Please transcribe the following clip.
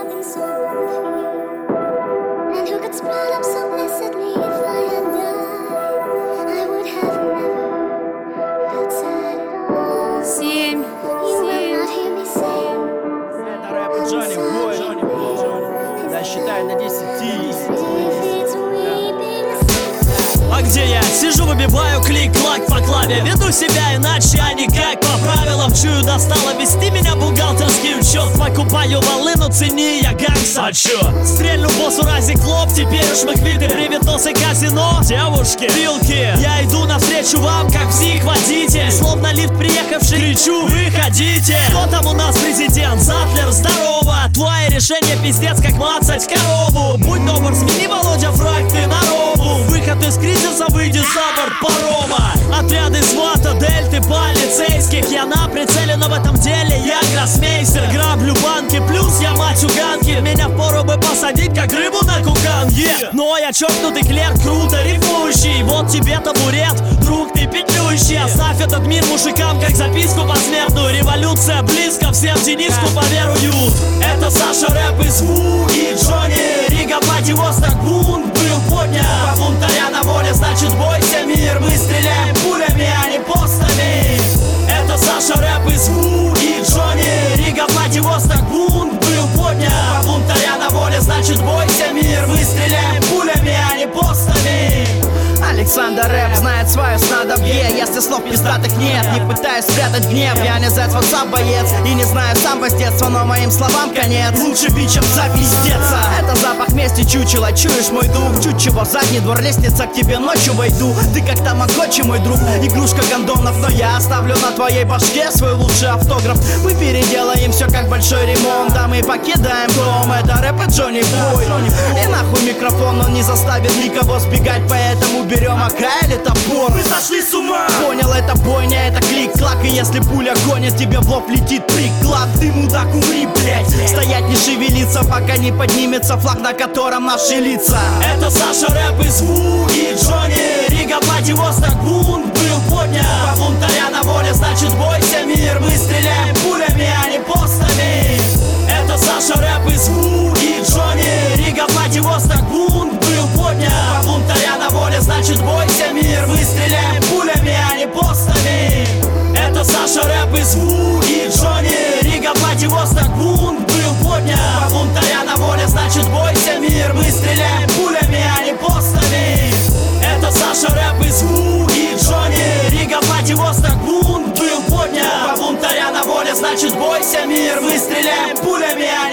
have been so confused. And who could sprout up so blessedly if I had died? I would have never felt sad at all. You will not hear me say. Это рэп Джонни Бой. Да, считай на 10. А где я? Сижу, выбиваю клик-клак по клаве. Веду себя иначе, а не как по правилам. Чую, достало вести меня бухгалтерский учет. Покупаю волыну, цени я гангста. А чё? Стрельну боссу разик лоб, теперь уж мы квиты. Привитосы казино, девушки, вилки. Я иду навстречу вам, как псих-водитель. Словно лифт приехавший, кричу, выходите. Кто там у нас президент? Затлер, здорово. Твои решения пиздец, как мацать корову. Будь добр, смени, Володя, фраг, ты на рову. Выход из кризиса, выйди за борт парома. Отряды свата, дельты, полицейских. Я на прицеле, но в этом деле я гроссмейстер. Граблю банки, плюс я мать уганки. Меня впору бы посадить, как рыбу на кукан. Но я чокнутый клерк, круто рифмующий. Вот тебе табурет, друг ты петлющий. Оставь этот мир мужикам, как записку посмертную. Революция близко, всем Дениску поверуют. Это Саша, рэп и звуки Джонни Рига, Владивосток, бунт был поднят. По бунтаря на воле, значит бойся мир. Мы стреляем пулями, а не постами. Это Саша, рэп и звуки Джонни Рига, Владивосток, бунт был поднят. По бунтаря на воле, значит бойся мир. Мы стреляем пулями, а не постами. Александр Рэп знает свое снадобье. Если слов пиздатых нет, не пытаюсь спрятать гнев. Я не заяц, WhatsApp боец. И не знаю самбо с детства, но моим словам конец. Лучше бичем запиздеться. Это запах мести чучела, чуешь мой дух. Чуть чего, задний двор, лестница, к тебе ночью войду. Ты как тамагочи, мой друг, игрушка гондонов. Но я оставлю на твоей башке свой лучший автограф. Мы переделаем все как большой ремонт. Да мы покидаем дом, это рэп и Джонни Бой. И нахуй микрофон, он не заставит никого сбегать. Поэтому берем АК или топор. Мы сошли с ума. Понял, это бойня, это клик-клак. И если пуля гонит, тебе в лоб летит приклад. Ты мудак, умри, блять. Стоять не шевелиться, пока не поднимется флаг, на котором наши лица. Это Саша, рэп и звуки Джонни Рига, Владивосток, бунт был поднят. По бунтаря на воле, значит бойся мир. Мы стреляем пулями, а не постами. Это Саша, рэп и звуки Джонни Рига, Владивосток, бунт был поднят. По бунтаря на воле, значит бойся мир. Мы стреляем пулями, а не постами. Это Саша, рэп и звуки Джонни Рига, Владивосток, бунт был поднят. По бунтаря на воле, значит бойся мир. Мы стреляем пулями, а не постами. Это Саша, рэп и звуки Джонни Рига, Владивосток, бунт был поднят. По бунтаря на воле, значит бойся мир. Мы стреляем пулями, а